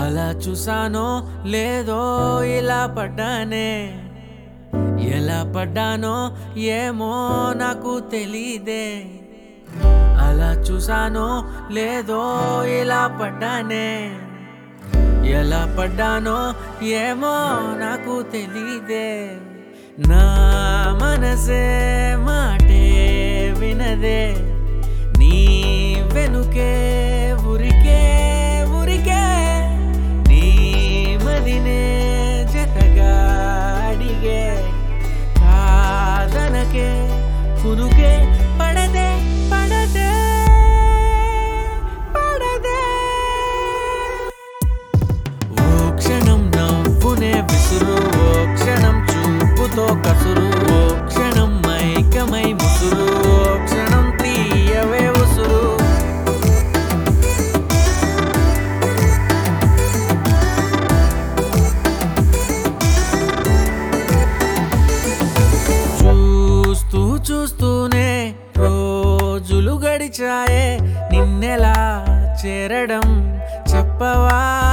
అలా చూసానో లేదో ఇలా పడ్డానే, ఎలా పడ్డానో ఏమో నాకు తెలీదే. అలా చూసానో లేదో ఇలా పడ్డానే, ఎలా పడ్డానో ఏమో నాకు తెలీదే. నా మనసే మాటే వినదే, నీ వెనుకే ఉరికే ఉరికే, నీ మదినే జతగా అడిగే. కాదనకే కునుకే పడదే పడదే పడదే. ఓ క్షణం నవ్వునే విసురు, ఓ క్షణం చూపుతో కసురు, ఓ క్షణం మైకమై ముసురు, ఓ క్షణం తీయవే ఉసురు. చూస్తూ చూస్తూనే రోజులు గడిచాయే, నిన్నెలా చేరడం చెప్పవా